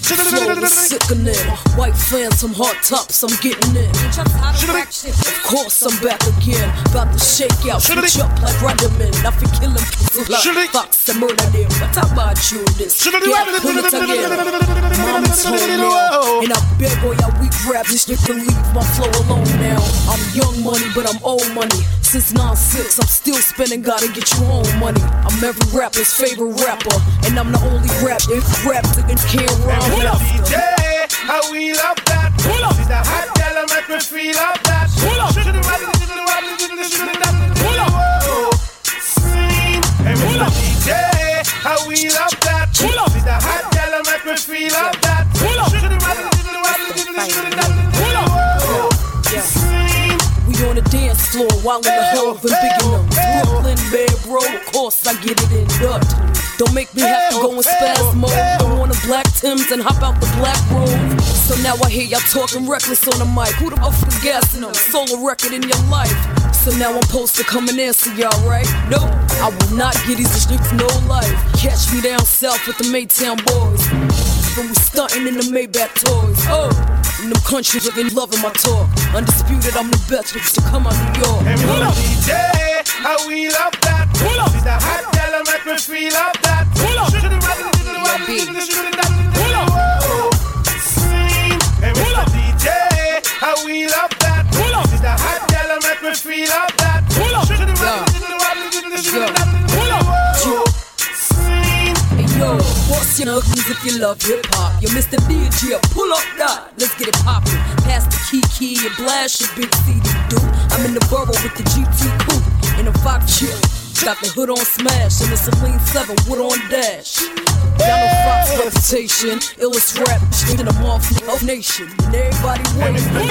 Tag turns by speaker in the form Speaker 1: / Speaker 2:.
Speaker 1: Flow is sickening. White phantom, hard tops, I'm getting in. Of course I'm back again. About to shake out, switch up like Rudderman. I feel killing people like Fox and murder them. But how about you this? Yeah, pull it again. Mama told me, and I beg all y'all weak rappers, you can leave my flow alone now. I'm young money, but I'm old money. Since 9-6, I'm still spending, gotta get you home money. I'm every rapper's favorite rapper, and I'm the only rap if rap niggas can't rhyme.
Speaker 2: Pull up, DJ, how we love that. Pull up, she's a hot girl and make me feel up that. Pull up, pull up, scream. Hey, Mr. DJ, how we love that. Pull up, she's a hot girl and make me feel up that. Pull up, pull up, scream.
Speaker 1: We on the dance floor, while in the hove and big enough. Brooklyn, bad bro, of course I get it in Dutch. Don't make me have to go in spaz mode. Don't want a black Timbs and hop out the black robe. So now I hear y'all talking reckless on the mic. Who the fuck is gassing them? Solo record in your life. So now I'm supposed to come and answer y'all, right? No, I will not get these streets no life. Catch me down south with the Maytown boys. When we stunting in the Maybach toys. Oh, in them countries living loving my talk. Undisputed, I'm the best to come out New York.
Speaker 2: Hey, pull up, DJ, how we love that. Pull up, she's a hot girl and make me feel up that. Pull up, pull up, scream. Hey, Mr. DJ, how we love that. Pull up, she's a hot girl and make me feel up that. Pull up, pull up, scream.
Speaker 1: Hey yo, what's your nuggets if you love hip hop? Yo, Mr. DJ, pull up that. Let's get it poppin'. Pass the key and blast your big CD, dude. I'm in the borough with the GT coupe in a Fox chill. Got the hood on smash and the Celine 7 wood on dash. Y'all know Fox reputation, illest rap in the Morph Nation. And everybody waiting.